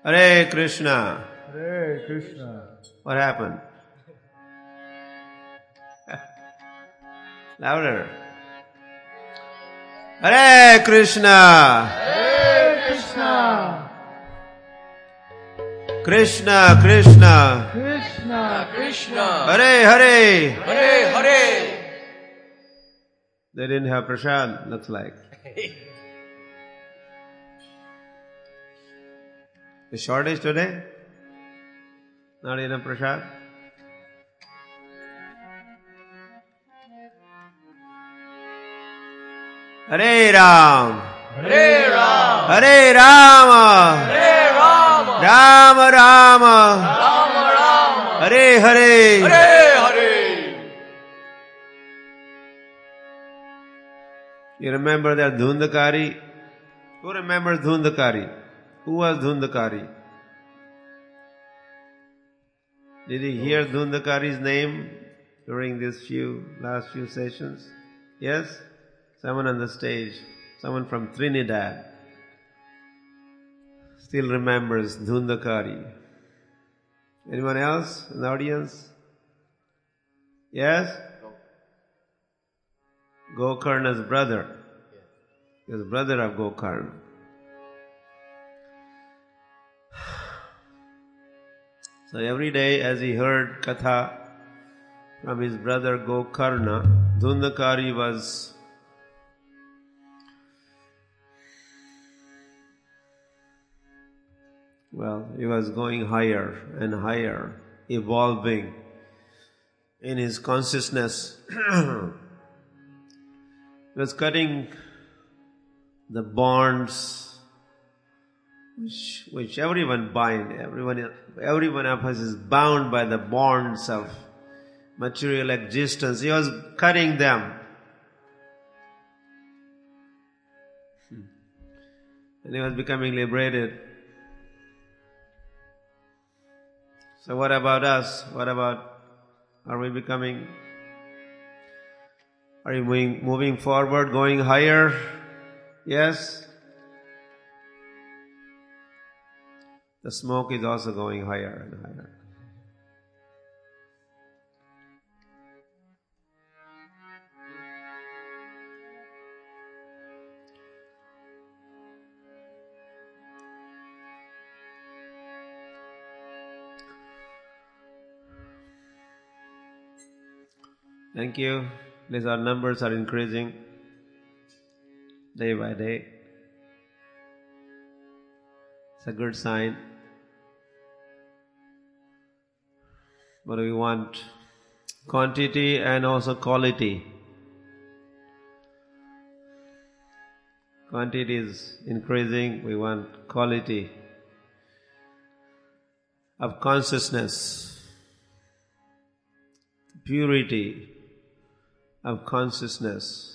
Hare Krishna. Hare Krishna. What happened? Louder. Hare Krishna. Hare Krishna. Krishna, Krishna. Krishna, Krishna, Hare Hare. Hare Hare. They didn't have prasad, looks like. The shortage today? Not enough prasad? Hare Ram. Hare Ram, Hare Rama. Hare Rama, Rama Rama. Rama Rama, Hare Hare. Hare Hare. You remember that Dhundakari? Who remembers Dhundakari? Who was Dhundakari? Did you hear Dhundakari's name during these last few sessions? Yes? Someone on the stage, someone from Trinidad still remembers Dhundakari. Anyone else in the audience? Yes? Gokarna's brother. He was brother of Gokarna. So every day as he heard Katha from his brother Gokarna, Dhundakari was he was going higher and higher, evolving in his consciousness. He was cutting the bonds which everyone bind. Everyone of us is bound by the bonds of material existence. He was cutting them. And he was becoming liberated. So what about us? Are we moving forward, going higher? Yes? The smoke is also going higher and higher. Thank you. These our numbers are increasing day by day. It's a good sign. But we want quantity and also quality. Quantity is increasing, we want quality of consciousness, purity of consciousness.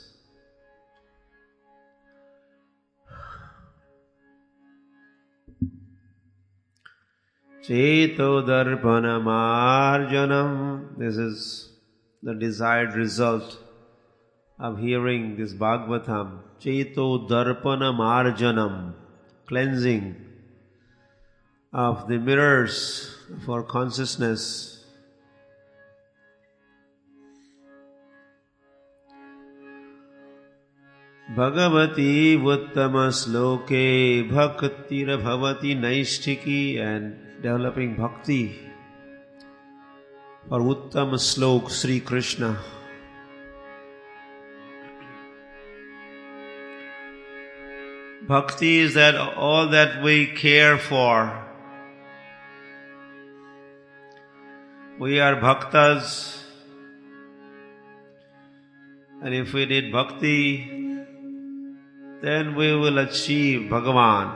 Cheto darpana marjanam. This is the desired result of hearing this Bhagavatam. Cheto darpana marjanam. Cleansing of the mirrors for consciousness. Bhagavati Uttama Sloke Bhaktira Bhavati Naishtiki, and developing bhakti for Uttama Slok Sri Krishna. Bhakti is that all that we care for. We are bhaktas, and if we did bhakti, then we will achieve Bhagavan.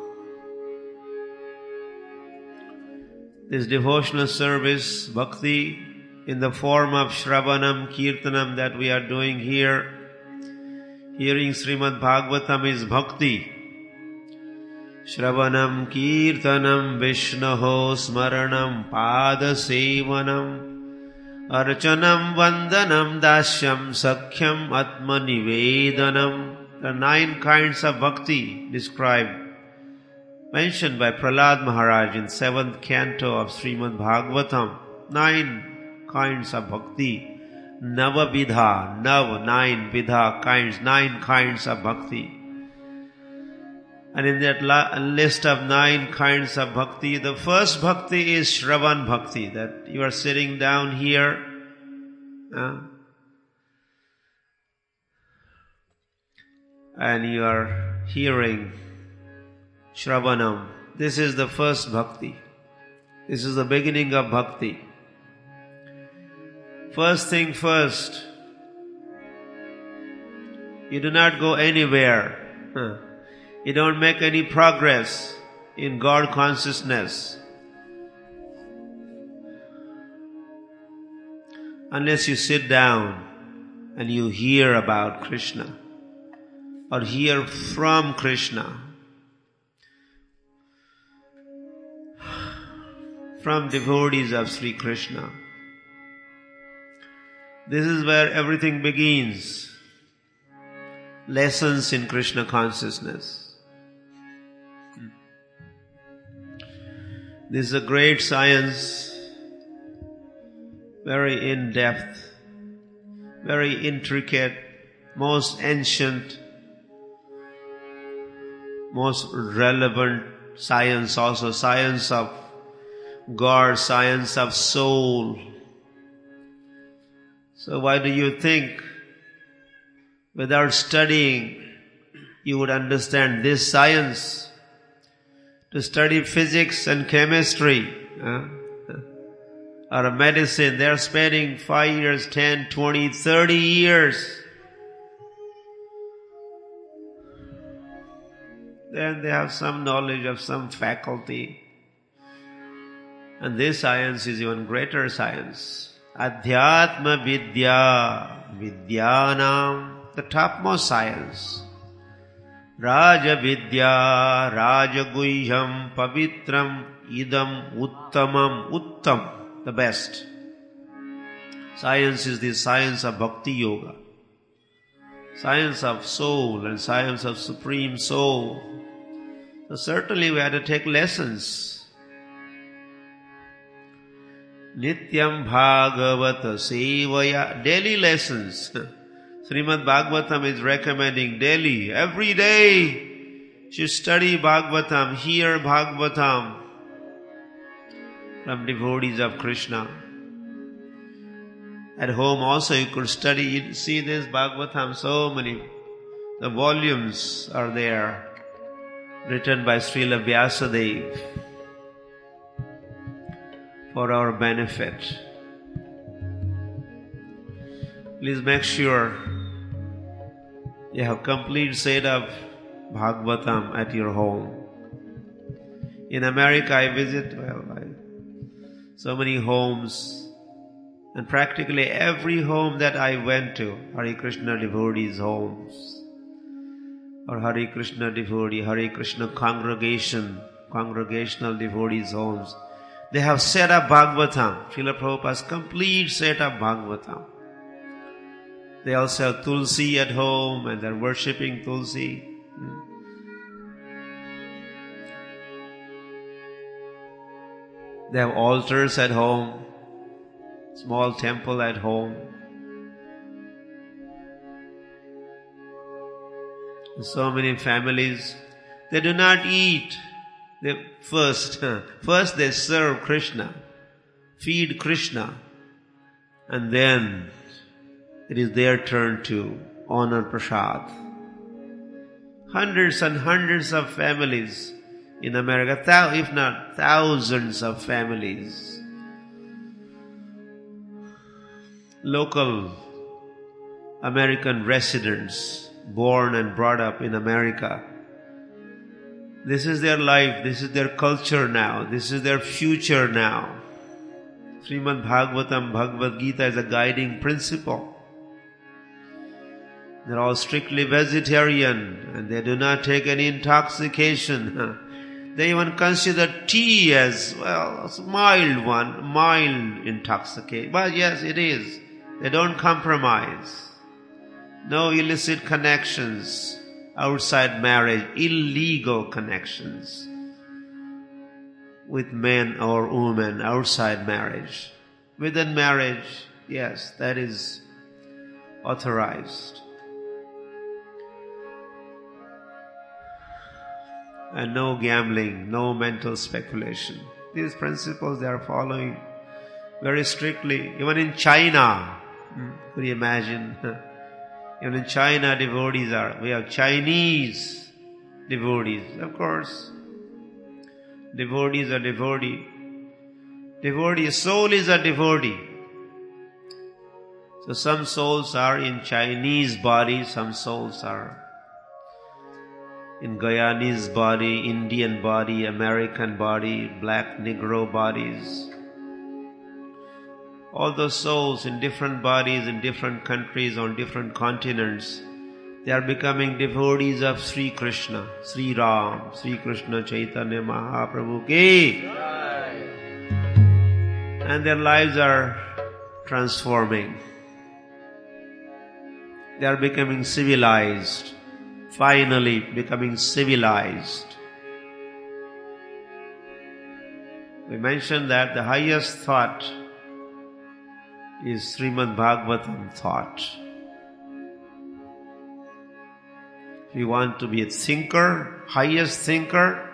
This devotional service, bhakti, in the form of Shravanam, Kirtanam that we are doing here, hearing Srimad Bhagavatam is bhakti. Shravanam, Kirtanam, Vishnaho, Smaranam, Pada Sevanam, Archanam, Vandanam, Dashyam, Sakhyam, Atma Nivedanam. There are 9 kinds of bhakti described mentioned by Prahlad Maharaj in 7th canto of Srimad Bhagavatam. 9 kinds of bhakti. Navavidha, 9 vidha kinds, 9 kinds of bhakti. And in that list of 9 kinds of bhakti, the first bhakti is Shravan bhakti, that you are sitting down here, and you are hearing Shravanam. This is the first bhakti. This is the beginning of bhakti. First thing first, you do not go anywhere. You don't make any progress in God consciousness unless you sit down and you hear about Krishna or hear from Krishna, from devotees of Sri Krishna. This is where everything begins. Lessons in Krishna consciousness. This is a great science, very in-depth, very intricate, most ancient, most relevant science also, science of God, science of soul. So why do you think without studying you would understand this science? To study physics and chemistry or medicine, they are spending 5 years, 10, 20, 30 years. Then they have some knowledge of some faculty. And this science is even greater science. Adhyatma Vidya, Vidyanam, the topmost science. Raja Vidya, Raja Guhyam, Pavitram, Idam, Uttamam, Uttam, the best. Science is the science of Bhakti Yoga. Science of soul and science of supreme soul. So certainly we have to take lessons. Nityam Bhagavata Sevaya, daily lessons. Srimad Bhagavatam is recommending daily, every day, you study Bhagavatam, hear Bhagavatam from devotees of Krishna. At home also you could study, you see this Bhagavatam, so many, the volumes are there, written by Srila Vyasadeva for our benefit. Please make sure you have complete set of Bhagavatam at your home. In America I visit, so many homes, and practically every home that I went to, Hare Krishna devotees' homes, or Hare Krishna devotee, Hare Krishna congregational devotees' homes, they have set up Bhagavatam. Srila Prabhupada's complete set of Bhagavatam. They also have Tulsi at home and they're worshipping Tulsi. They have altars at home, small temple at home. So many families, they do not eat. They first they serve Krishna, feed Krishna, and then it is their turn to honor prasad. Hundreds and hundreds of families in America, if not thousands of families, local American residents born and brought up in America. This is their life, this is their culture now, this is their future now. Srimad Bhagavatam, Bhagavad Gita is a guiding principle. They're all strictly vegetarian and they do not take any intoxication. They even consider tea as, a mild intoxication. But yes, it is. They don't compromise. No illicit connections outside marriage, illegal connections. with men or women outside marriage. Within marriage, yes, that is authorized. And no gambling, no mental speculation. These principles they are following very strictly. Even in China, could you imagine? Even in China, we have Chinese devotees. Of course, devotees are devotee. Soul is a devotee. So some souls are in Chinese body, some souls are in Guyanese body, Indian body, American body, black Negro bodies. All those souls in different bodies, in different countries, on different continents, they are becoming devotees of Sri Krishna, Sri Ram, Sri Krishna Chaitanya Mahaprabhu ki. And their lives are transforming. They are becoming civilized, finally becoming civilized. We mentioned that the highest thought is Srimad Bhagavatam thought. If you want to be a thinker, highest thinker,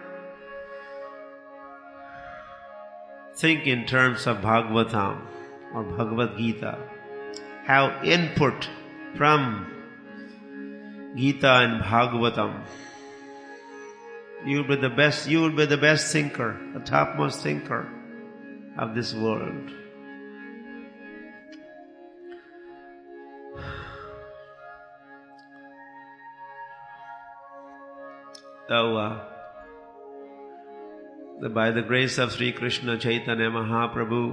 think in terms of Bhagavatam or Bhagavad Gita. Have input from Gita and Bhagavatam. You will be the best thinker, the topmost thinker of this world. So, by the grace of Sri Krishna Chaitanya Mahaprabhu,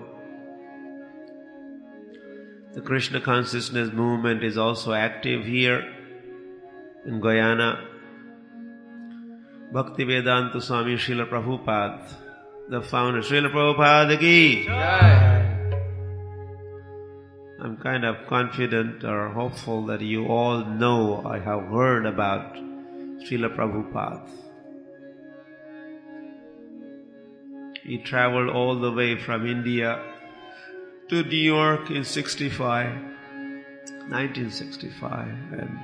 the Krishna consciousness movement is also active here in Guyana. Bhaktivedanta Swami Srila Prabhupada, the founder, Srila Prabhupada ki. I'm kind of confident or hopeful that you all know, I have heard about Srila Prabhupada. He traveled all the way from India to New York in 1965, and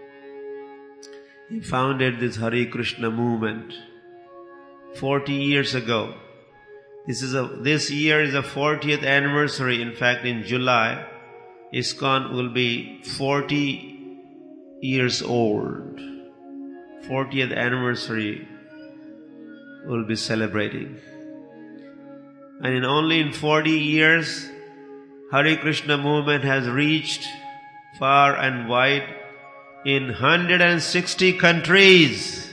he founded this Hare Krishna movement 40 years ago. This year is the 40th anniversary. In fact, in July, ISKCON will be 40 years old. 40th anniversary will be celebrating. And only in 40 years, Hare Krishna movement has reached far and wide in 160 countries.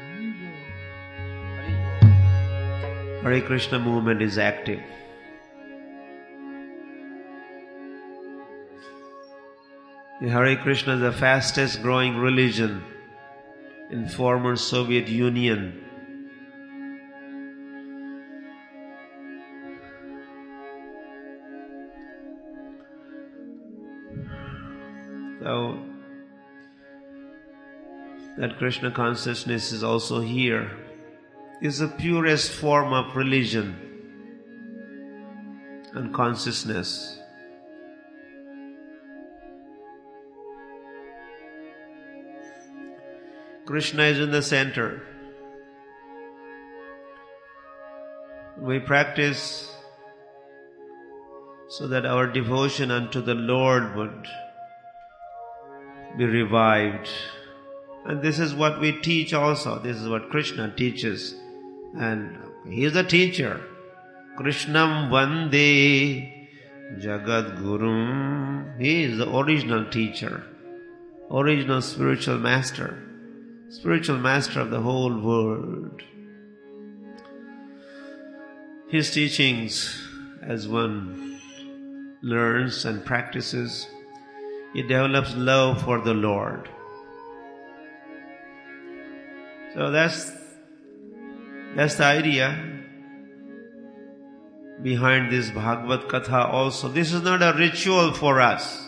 Hare Krishna movement is active. The Hare Krishna is the fastest growing religion in former Soviet Union. So, that Krishna consciousness is also here. It's the purest form of religion and consciousness. Krishna is in the center. We practice so that our devotion unto the Lord would be revived. And this is what we teach also. This is what Krishna teaches. And he is the teacher. Krishnam Vande Jagat Gurum. He is the original teacher, original spiritual master of the whole world. His teachings, as one learns and practices, it develops love for the Lord. So that's the idea behind this Bhagavad Katha also. This is not a ritual for us.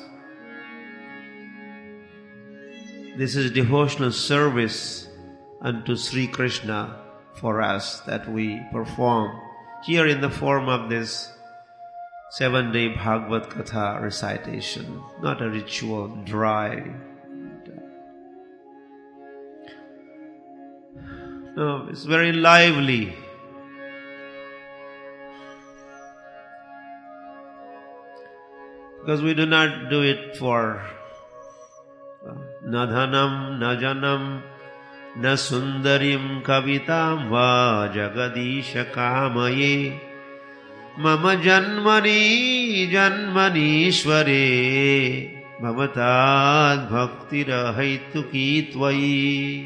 This is devotional service unto Sri Krishna for us that we perform here in the form of this 7-day Bhagavad Katha recitation, not a ritual, dry. No, it's very lively. Because we do not do it for na dhanam, na janam, na sundarim kavitam va jagadisha kamaye mama janmani janmanishware bhavatad bhaktira haituki tvai.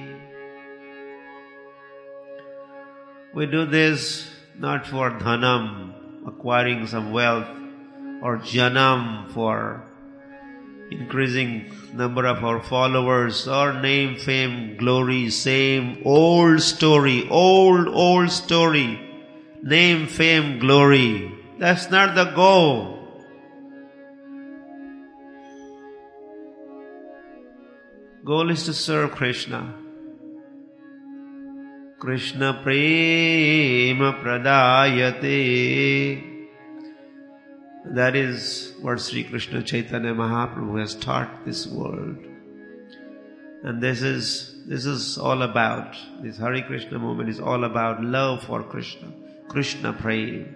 We do this not for dhanam, acquiring some wealth, or janam, for increasing number of our followers, or name, fame, glory, same old story, old story, name, fame, glory. That's not the goal. Goal is to serve Krishna. Krishna prema pradayate. That is what Sri Krishna Chaitanya Mahaprabhu has taught this world. And this is all about, this Hare Krishna movement is all about love for Krishna. Krishna prema.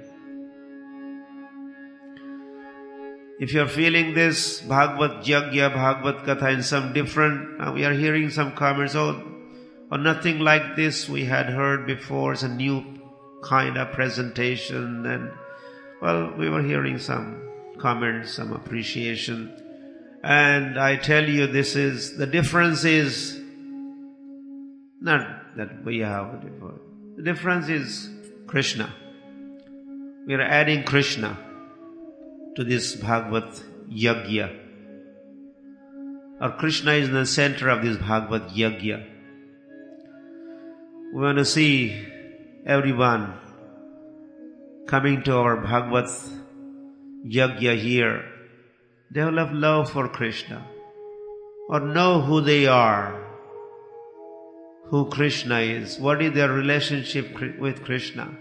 If you are feeling this Bhagavad Yagya, Bhagavad Katha in some different, we are hearing some comments, or nothing like this we had heard before, it's a new kind of presentation, and well, we were hearing some comments, some appreciation. And I tell you, the difference is not that we have it before. The difference is Krishna. We are adding Krishna to this Bhagavad Yagya. Or Krishna is in the center of this Bhagavad Yagya. We want to see everyone coming to our Bhagavad Yagya here, develop love for Krishna, or know who they are, who Krishna is, what is their relationship with Krishna.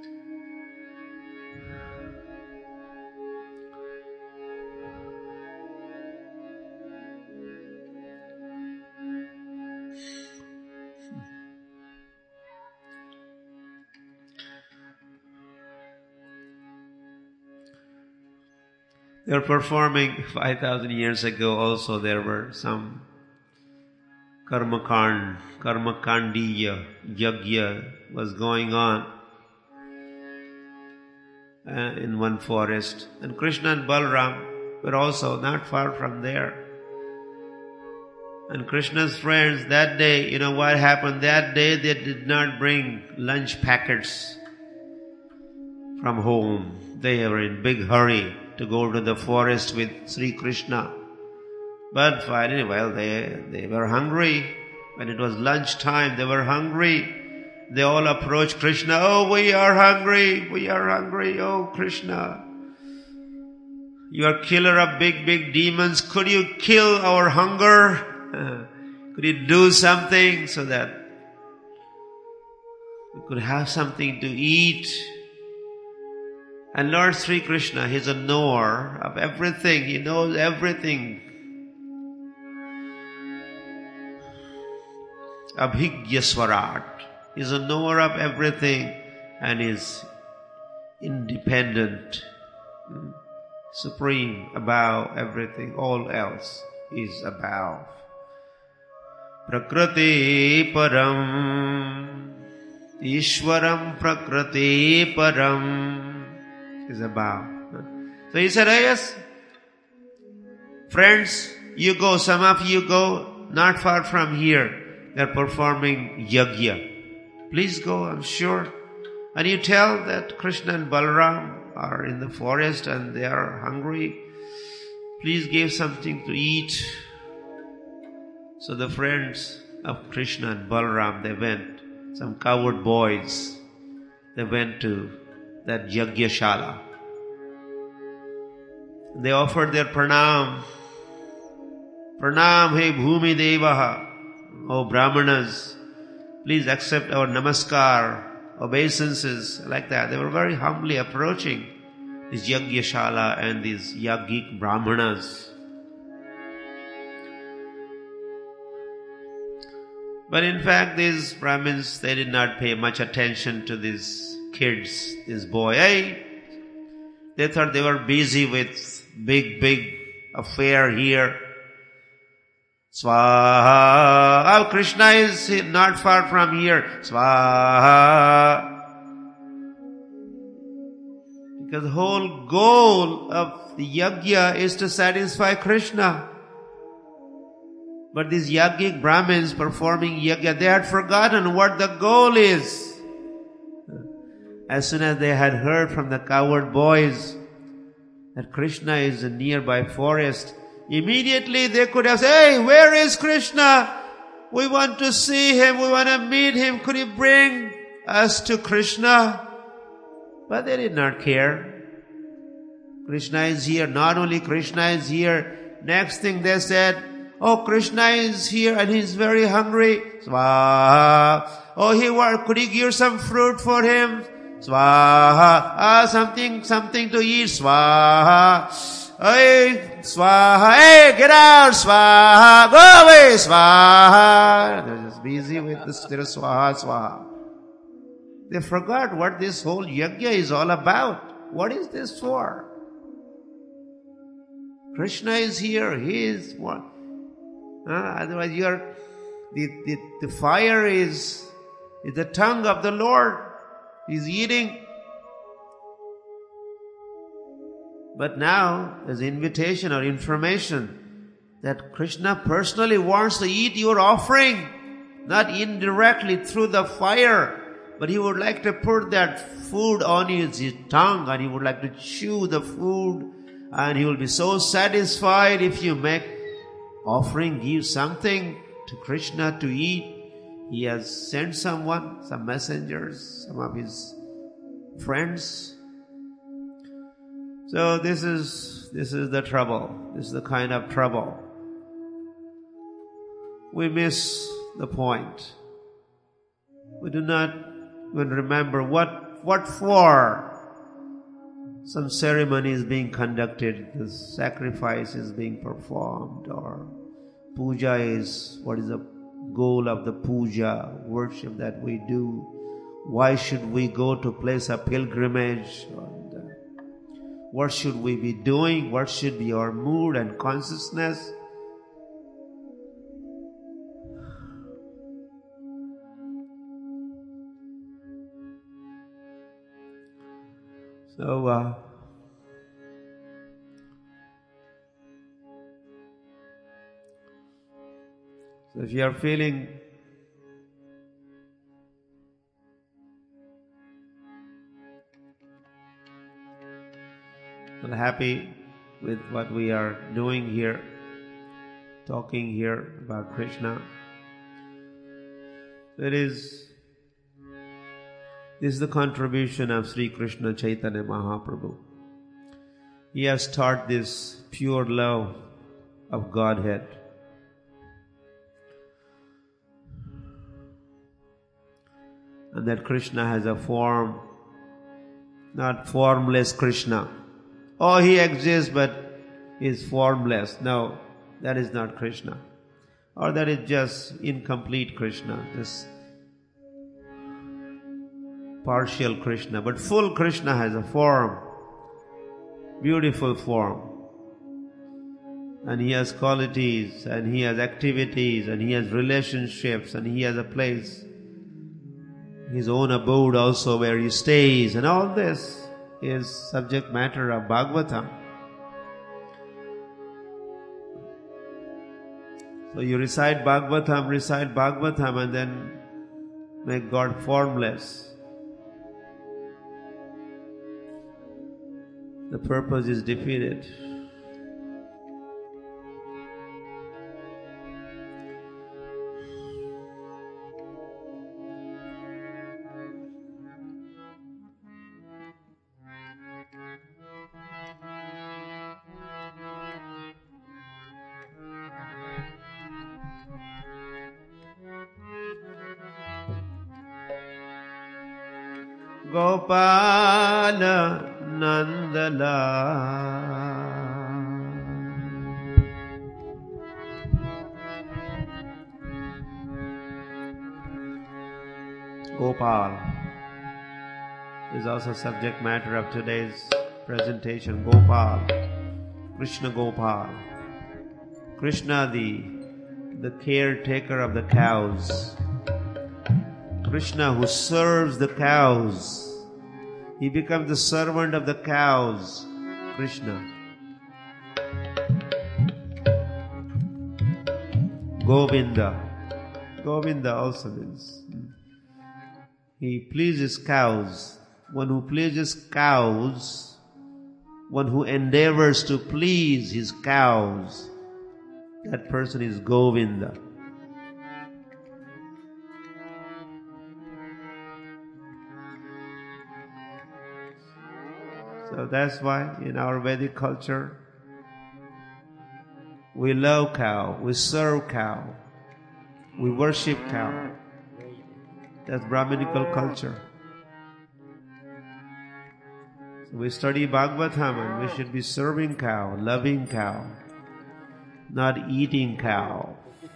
They were performing 5,000 years ago also. There were some Karmakandiya Yagya was going on in one forest. And Krishna and Balaram were also not far from there. And Krishna's friends that day, you know what happened? That day they did not bring lunch packets from home. They were in big hurry to go to the forest with Sri Krishna. But finally, well, they were hungry. When it was lunchtime, they were hungry. They all approached Krishna. Oh, we are hungry. Oh, Krishna, you are killer of big demons. Could you kill our hunger? Could you do something so that we could have something to eat? And Lord Sri Krishna, He's a knower of everything. He knows everything. Abhigya Swarat. He's a knower of everything and is independent, supreme, above everything. All else is above. Prakriti Param Ishwaram Prakriti Param is above. So he said, oh, yes, friends, you go, some of you go, not far from here. They're performing Yagya. Please go, I'm sure. And you tell that Krishna and Balaram are in the forest and they are hungry. Please give something to eat. So the friends of Krishna and Balaram, they went, some coward boys, they went to that Yagyashala. They offered their pranam. Pranam, hey Bhumi Devaha. Oh Brahmanas, please accept our namaskar. obeisances like that. They were very humbly approaching this Yagyashala and these Yagik Brahmanas. But in fact, these Brahmins, they did not pay much attention to these kids, this boy. Hey, they thought they were busy with big affair here. Swaha. Oh, Krishna is not far from here. Swaha. Because the whole goal of the yajna is to satisfy Krishna. But these Yagic Brahmins performing yajna, they had forgotten what the goal is. As soon as they had heard from the cowherd boys that Krishna is in a nearby forest, immediately they could have said, hey, where is Krishna? We want to see him, we want to meet him. Could you bring us to Krishna? But they did not care. Krishna is here. Not only Krishna is here, next thing they said, oh, Krishna is here and he's very hungry. Swaha. Oh, could you give some fruit for him? Swaha. Something to eat. Swaha. Hey, Swaha. Hey, get out. Swaha. Go away. Swaha. They're just busy with this. Swaha, Swaha. They forgot what this whole yajna is all about. What is this for? Krishna is here. He is what? Otherwise the fire is the tongue of the Lord. He's eating. But now there's invitation or information that Krishna personally wants to eat your offering, not indirectly through the fire, but he would like to put that food on his tongue and he would like to chew the food, and he will be so satisfied if you make offering, give something to Krishna to eat. He has sent someone, some messengers, some of his friends. So this is the trouble. This is the kind of trouble. We miss the point. We do not even remember what for. Some ceremony is being conducted, the sacrifice is being performed, or puja is, what is the goal of the puja, worship that we do. Why should we go to place a pilgrimage? And, what should we be doing? What should be our mood and consciousness? So, if you are feeling unhappy with what we are doing here, talking here about Krishna, this is the contribution of Sri Krishna Chaitanya Mahaprabhu. He has taught this pure love of Godhead. And that Krishna has a form, not formless Krishna. Oh, he exists but is formless. No, that is not Krishna. Or that is just incomplete Krishna, just partial Krishna. But full Krishna has a form, beautiful form. And he has qualities, and he has activities, and he has relationships, and he has a place, his own abode also where he stays, and all this is subject matter of Bhagavatam. So you recite Bhagavatam and then make God formless. The purpose is defeated. Gopala Nandala. Gopal is also subject matter of today's presentation. Gopal, Krishna Gopal. Krishna, the caretaker of the cows. Krishna who serves the cows. He becomes the servant of the cows. Krishna. Govinda. Govinda also means he pleases cows. One who pleases cows, one who endeavors to please his cows, that person is Govinda. So that's why in our Vedic culture, we love cow, we serve cow, we worship cow. That's Brahminical culture. So we study Bhagavatam and we should be serving cow, loving cow, not eating cow.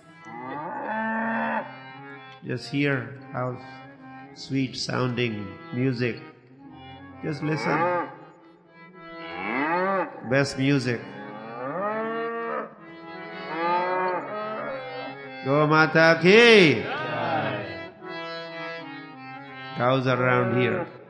Just hear how sweet sounding music. Just listen. Best music. Go Mata ki! Cows are around here.